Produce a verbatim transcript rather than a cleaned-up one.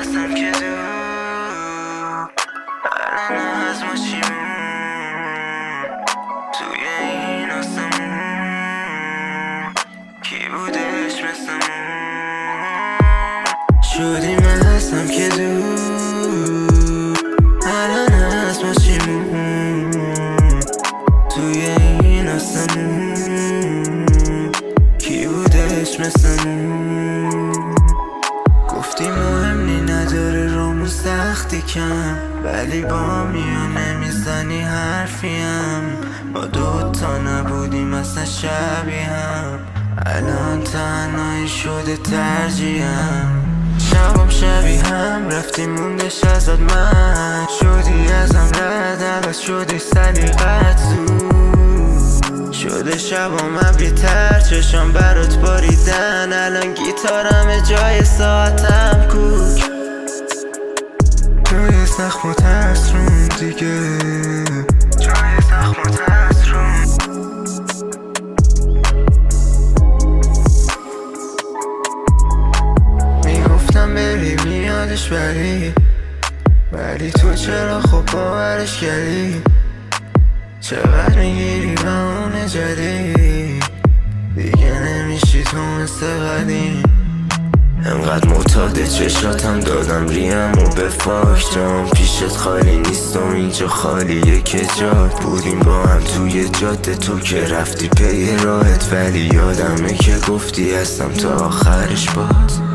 هستم که دو الان از ما چیمون توی این آسمون کی بودش مثلمون شدیم هستم که دو الان از ما چیمون توی این آسمون کی بودش مثلمون گفتی مهمی نداره رومون سختی کم ولی با میو نمیزنی حرفیم ما دوتا نبودیم اصلا شبیه هم الان تنهایی شده ترجیحم شبم شبیه هم رفتی موندش ازت من شدی ازم رد عوض شدی سلیقت زود شده شبام ابری تر چشام برات باریدن الان گیتارم جای ساعتم کوک جای زخم و ترس روم دیگه جای زخم و ترس روم میگفتم بری میادش بری ولی تو چرا خب باورش کردی چقدر میگیری و اون جدید دیگه نمیشی تو مثل قدیم انقدر معتاد چشاتم دادم ریم و به فاک جام پیشت خالی نیستم اینجا خالیه که جات بودیم با هم توی جاده تو که رفتی پی راهت ولی یادمه که گفتی هستم تا آخرش باد